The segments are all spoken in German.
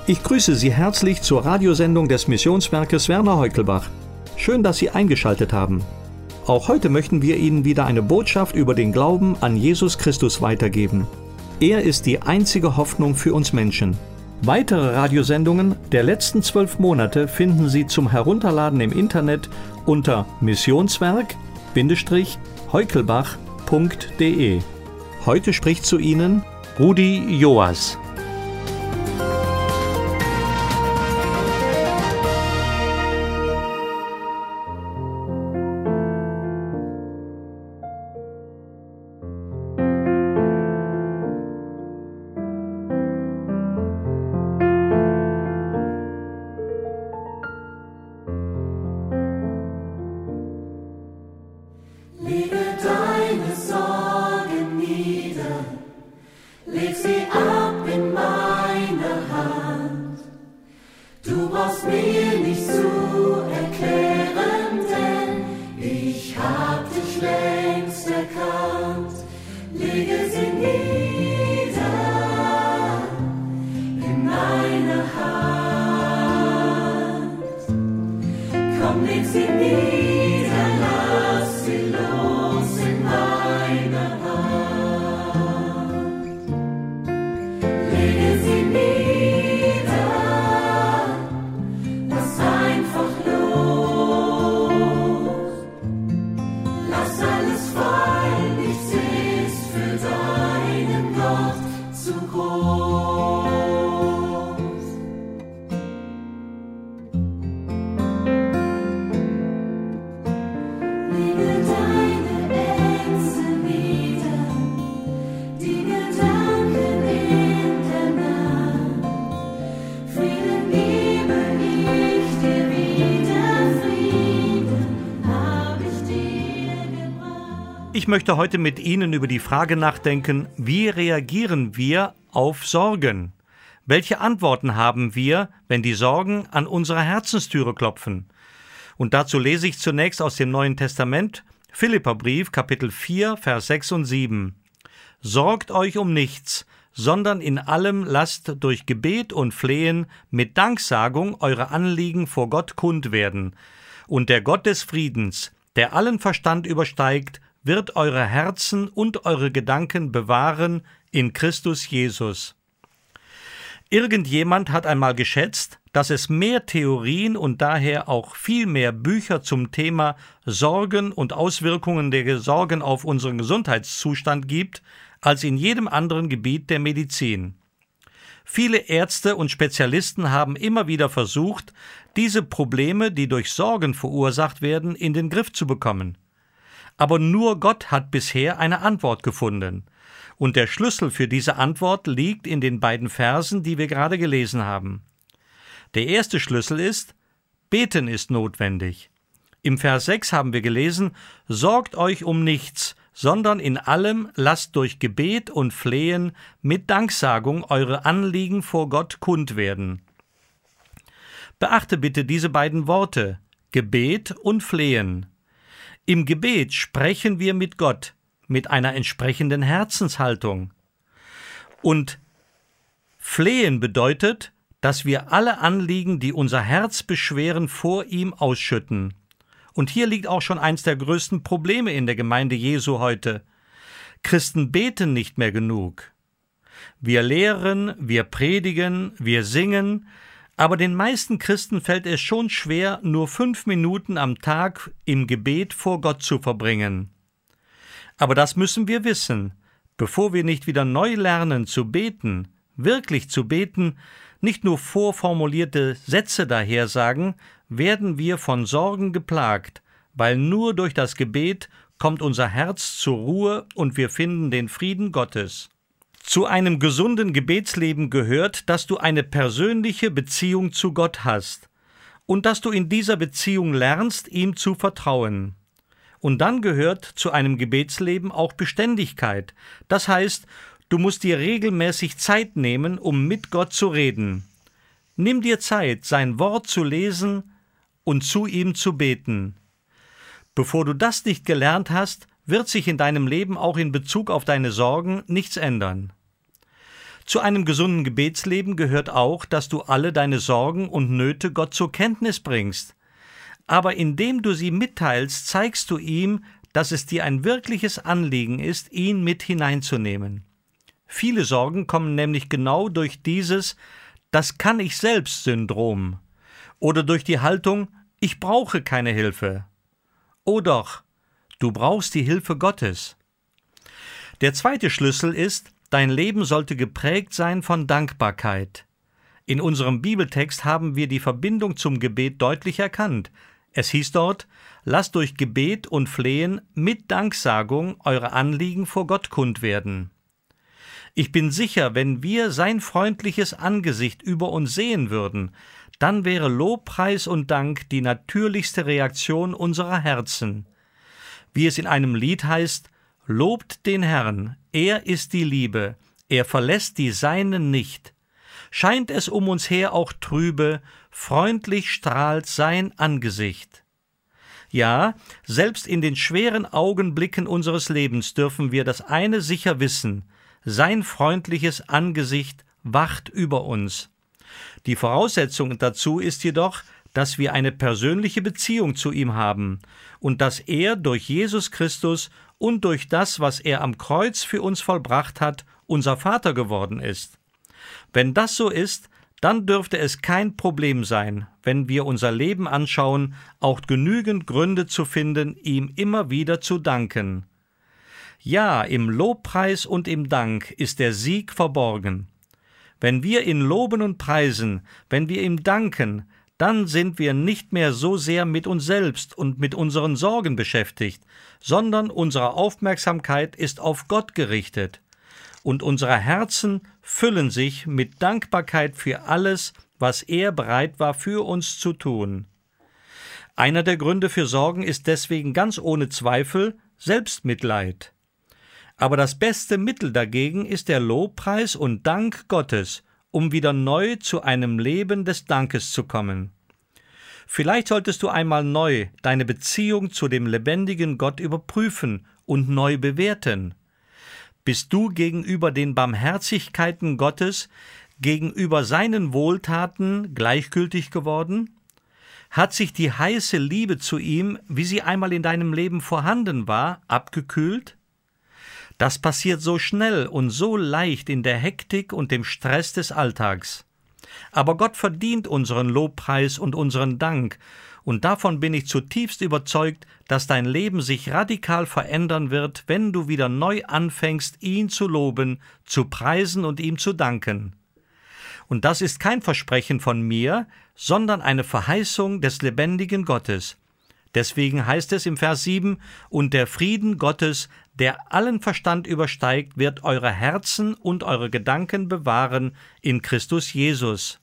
Ich grüße Sie herzlich zur Radiosendung des Missionswerkes Werner Heukelbach. Schön, dass Sie eingeschaltet haben. Auch heute möchten wir Ihnen wieder eine Botschaft über den Glauben an Jesus Christus weitergeben. Er ist die einzige Hoffnung für uns Menschen. Weitere Radiosendungen der letzten 12 Monate finden Sie zum Herunterladen im Internet unter missionswerk-heukelbach.de. Heute spricht zu Ihnen Rudi Joas. Ich möchte heute mit Ihnen über die Frage nachdenken, wie reagieren wir auf Sorgen? Welche Antworten haben wir, wenn die Sorgen an unserer Herzenstüre klopfen? Und dazu lese ich zunächst aus dem Neuen Testament, Philipperbrief, Kapitel 4, Vers 6 und 7. Sorgt euch um nichts, sondern in allem lasst durch Gebet und Flehen mit Danksagung eure Anliegen vor Gott kund werden. Und der Gott des Friedens, der allen Verstand übersteigt, wird eure Herzen und eure Gedanken bewahren in Christus Jesus. Irgendjemand hat einmal geschätzt, dass es mehr Theorien und daher auch viel mehr Bücher zum Thema Sorgen und Auswirkungen der Sorgen auf unseren Gesundheitszustand gibt, als in jedem anderen Gebiet der Medizin. Viele Ärzte und Spezialisten haben immer wieder versucht, diese Probleme, die durch Sorgen verursacht werden, in den Griff zu bekommen. Aber nur Gott hat bisher eine Antwort gefunden. Und der Schlüssel für diese Antwort liegt in den beiden Versen, die wir gerade gelesen haben. Der erste Schlüssel ist, Beten ist notwendig. Im Vers 6 haben wir gelesen, sorgt euch um nichts, sondern in allem lasst durch Gebet und Flehen mit Danksagung eure Anliegen vor Gott kund werden. Beachte bitte diese beiden Worte, Gebet und Flehen. Im Gebet sprechen wir mit Gott, mit einer entsprechenden Herzenshaltung. Und Flehen bedeutet, dass wir alle Anliegen, die unser Herz beschweren, vor ihm ausschütten. Und hier liegt auch schon eins der größten Probleme in der Gemeinde Jesu heute. Christen beten nicht mehr genug. Wir lehren, wir predigen, wir singen, aber den meisten Christen fällt es schon schwer, nur 5 Minuten am Tag im Gebet vor Gott zu verbringen. Aber das müssen wir wissen, bevor wir nicht wieder neu lernen zu beten, wirklich zu beten, nicht nur vorformulierte Sätze dahersagen, werden wir von Sorgen geplagt, weil nur durch das Gebet kommt unser Herz zur Ruhe und wir finden den Frieden Gottes. Zu einem gesunden Gebetsleben gehört, dass du eine persönliche Beziehung zu Gott hast und dass du in dieser Beziehung lernst, ihm zu vertrauen. Und dann gehört zu einem Gebetsleben auch Beständigkeit. Das heißt, du musst dir regelmäßig Zeit nehmen, um mit Gott zu reden. Nimm dir Zeit, sein Wort zu lesen und zu ihm zu beten. Bevor du das nicht gelernt hast, wird sich in deinem Leben auch in Bezug auf deine Sorgen nichts ändern. Zu einem gesunden Gebetsleben gehört auch, dass du alle deine Sorgen und Nöte Gott zur Kenntnis bringst. Aber indem du sie mitteilst, zeigst du ihm, dass es dir ein wirkliches Anliegen ist, ihn mit hineinzunehmen. Viele Sorgen kommen nämlich genau durch dieses „Das kann ich selbst" Syndrom oder durch die Haltung „Ich brauche keine Hilfe". Oh doch, du brauchst die Hilfe Gottes. Der zweite Schlüssel ist, dein Leben sollte geprägt sein von Dankbarkeit. In unserem Bibeltext haben wir die Verbindung zum Gebet deutlich erkannt. Es hieß dort: Lasst durch Gebet und Flehen mit Danksagung eure Anliegen vor Gott kund werden. Ich bin sicher, wenn wir sein freundliches Angesicht über uns sehen würden, dann wäre Lobpreis und Dank die natürlichste Reaktion unserer Herzen. Wie es in einem Lied heißt: Lobt den Herrn, er ist die Liebe, er verlässt die Seinen nicht. Scheint es um uns her auch trübe, freundlich strahlt sein Angesicht. Ja, selbst in den schweren Augenblicken unseres Lebens dürfen wir das eine sicher wissen: Sein freundliches Angesicht wacht über uns. Die Voraussetzung dazu ist jedoch, dass wir eine persönliche Beziehung zu ihm haben und dass er durch Jesus Christus und durch das, was er am Kreuz für uns vollbracht hat, unser Vater geworden ist. Wenn das so ist, dann dürfte es kein Problem sein, wenn wir unser Leben anschauen, auch genügend Gründe zu finden, ihm immer wieder zu danken. Ja, im Lobpreis und im Dank ist der Sieg verborgen. Wenn wir ihn loben und preisen, wenn wir ihm danken, dann sind wir nicht mehr so sehr mit uns selbst und mit unseren Sorgen beschäftigt, sondern unsere Aufmerksamkeit ist auf Gott gerichtet. Und unsere Herzen füllen sich mit Dankbarkeit für alles, was er bereit war für uns zu tun. Einer der Gründe für Sorgen ist deswegen ganz ohne Zweifel Selbstmitleid. Aber das beste Mittel dagegen ist der Lobpreis und Dank Gottes, um wieder neu zu einem Leben des Dankes zu kommen. Vielleicht solltest du einmal neu deine Beziehung zu dem lebendigen Gott überprüfen und neu bewerten. Bist du gegenüber den Barmherzigkeiten Gottes, gegenüber seinen Wohltaten gleichgültig geworden? Hat sich die heiße Liebe zu ihm, wie sie einmal in deinem Leben vorhanden war, abgekühlt? Das passiert so schnell und so leicht in der Hektik und dem Stress des Alltags. Aber Gott verdient unseren Lobpreis und unseren Dank, und davon bin ich zutiefst überzeugt, dass dein Leben sich radikal verändern wird, wenn du wieder neu anfängst, ihn zu loben, zu preisen und ihm zu danken. Und das ist kein Versprechen von mir, sondern eine Verheißung des lebendigen Gottes. Deswegen heißt es im Vers 7, und der Frieden Gottes, der allen Verstand übersteigt, wird eure Herzen und eure Gedanken bewahren in Christus Jesus.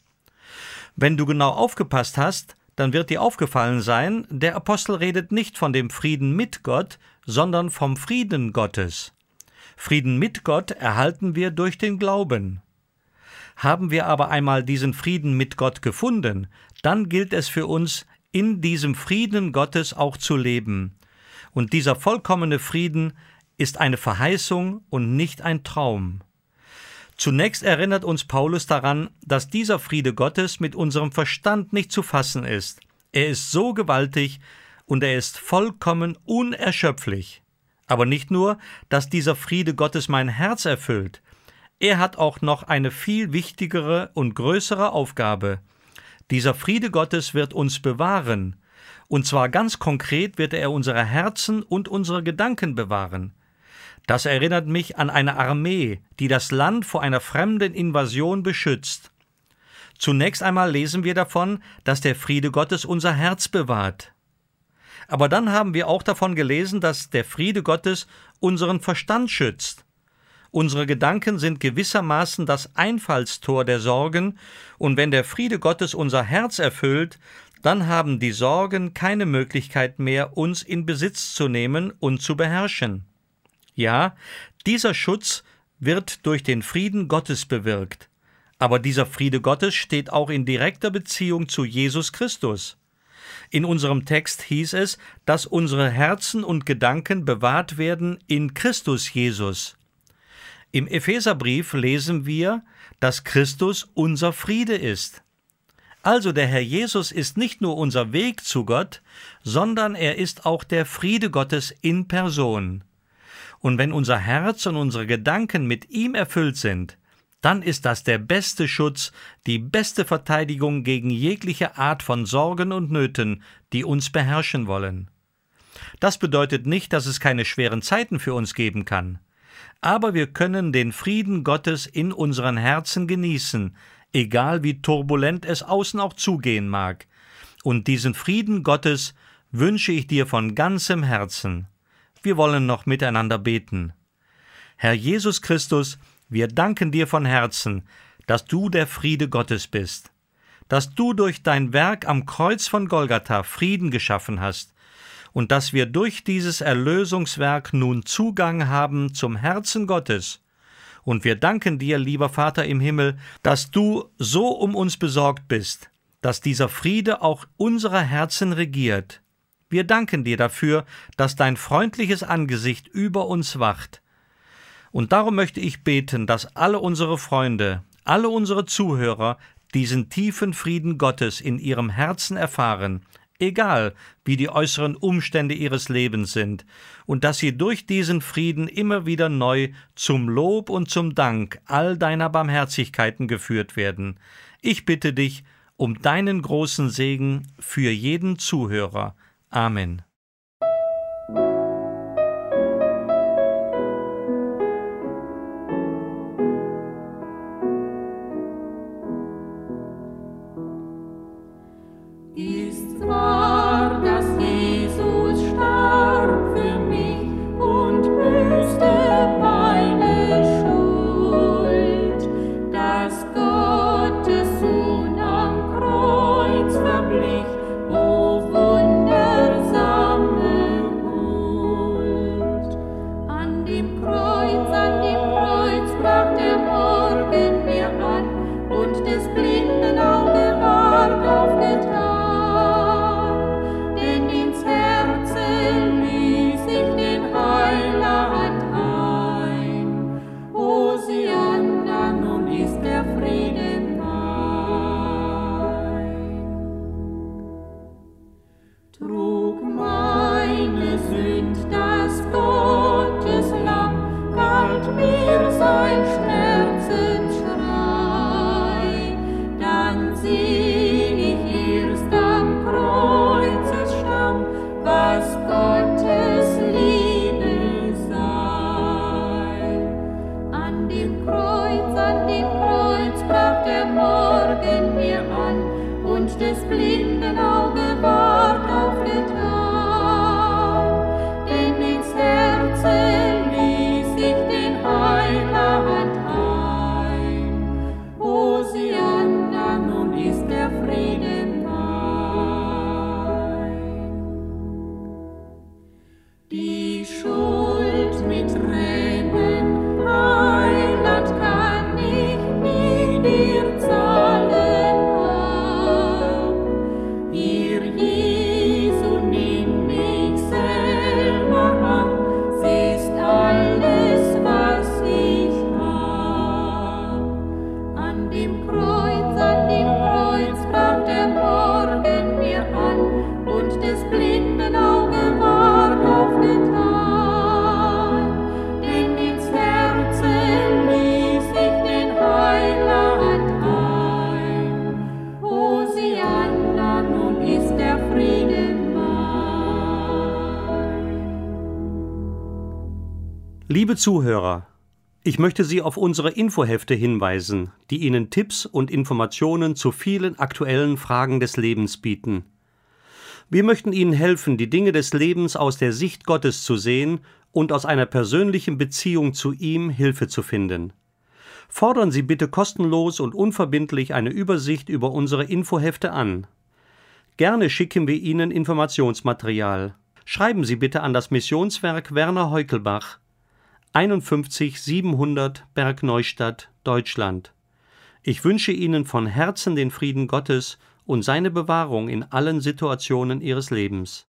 Wenn du genau aufgepasst hast, dann wird dir aufgefallen sein, der Apostel redet nicht von dem Frieden mit Gott, sondern vom Frieden Gottes. Frieden mit Gott erhalten wir durch den Glauben. Haben wir aber einmal diesen Frieden mit Gott gefunden, dann gilt es für uns, in diesem Frieden Gottes auch zu leben. Und dieser vollkommene Frieden ist eine Verheißung und nicht ein Traum. Zunächst erinnert uns Paulus daran, dass dieser Friede Gottes mit unserem Verstand nicht zu fassen ist. Er ist so gewaltig und er ist vollkommen unerschöpflich. Aber nicht nur, dass dieser Friede Gottes mein Herz erfüllt. Er hat auch noch eine viel wichtigere und größere Aufgabe. Dieser Friede Gottes wird uns bewahren. Und zwar ganz konkret wird er unsere Herzen und unsere Gedanken bewahren. Das erinnert mich an eine Armee, die das Land vor einer fremden Invasion beschützt. Zunächst einmal lesen wir davon, dass der Friede Gottes unser Herz bewahrt. Aber dann haben wir auch davon gelesen, dass der Friede Gottes unseren Verstand schützt. Unsere Gedanken sind gewissermaßen das Einfallstor der Sorgen, und wenn der Friede Gottes unser Herz erfüllt, dann haben die Sorgen keine Möglichkeit mehr, uns in Besitz zu nehmen und zu beherrschen. Ja, dieser Schutz wird durch den Frieden Gottes bewirkt. Aber dieser Friede Gottes steht auch in direkter Beziehung zu Jesus Christus. In unserem Text hieß es, dass unsere Herzen und Gedanken bewahrt werden in Christus Jesus. Im Epheserbrief lesen wir, dass Christus unser Friede ist. Also der Herr Jesus ist nicht nur unser Weg zu Gott, sondern er ist auch der Friede Gottes in Person. Und wenn unser Herz und unsere Gedanken mit ihm erfüllt sind, dann ist das der beste Schutz, die beste Verteidigung gegen jegliche Art von Sorgen und Nöten, die uns beherrschen wollen. Das bedeutet nicht, dass es keine schweren Zeiten für uns geben kann. Aber wir können den Frieden Gottes in unseren Herzen genießen, egal wie turbulent es außen auch zugehen mag. Und diesen Frieden Gottes wünsche ich dir von ganzem Herzen. Wir wollen noch miteinander beten. Herr Jesus Christus, wir danken dir von Herzen, dass du der Friede Gottes bist, dass du durch dein Werk am Kreuz von Golgatha Frieden geschaffen hast, und dass wir durch dieses Erlösungswerk nun Zugang haben zum Herzen Gottes. Und wir danken dir, lieber Vater im Himmel, dass du so um uns besorgt bist, dass dieser Friede auch unsere Herzen regiert. Wir danken dir dafür, dass dein freundliches Angesicht über uns wacht. Und darum möchte ich beten, dass alle unsere Freunde, alle unsere Zuhörer diesen tiefen Frieden Gottes in ihrem Herzen erfahren, egal wie die äußeren Umstände ihres Lebens sind, und dass sie durch diesen Frieden immer wieder neu zum Lob und zum Dank all deiner Barmherzigkeiten geführt werden. Ich bitte dich um deinen großen Segen für jeden Zuhörer. Amen. Liebe Zuhörer, ich möchte Sie auf unsere Infohefte hinweisen, die Ihnen Tipps und Informationen zu vielen aktuellen Fragen des Lebens bieten. Wir möchten Ihnen helfen, die Dinge des Lebens aus der Sicht Gottes zu sehen und aus einer persönlichen Beziehung zu ihm Hilfe zu finden. Fordern Sie bitte kostenlos und unverbindlich eine Übersicht über unsere Infohefte an. Gerne schicken wir Ihnen Informationsmaterial. Schreiben Sie bitte an das Missionswerk Werner Heukelbach, 51 700 Bergneustadt, Deutschland. Ich wünsche Ihnen von Herzen den Frieden Gottes und seine Bewahrung in allen Situationen Ihres Lebens.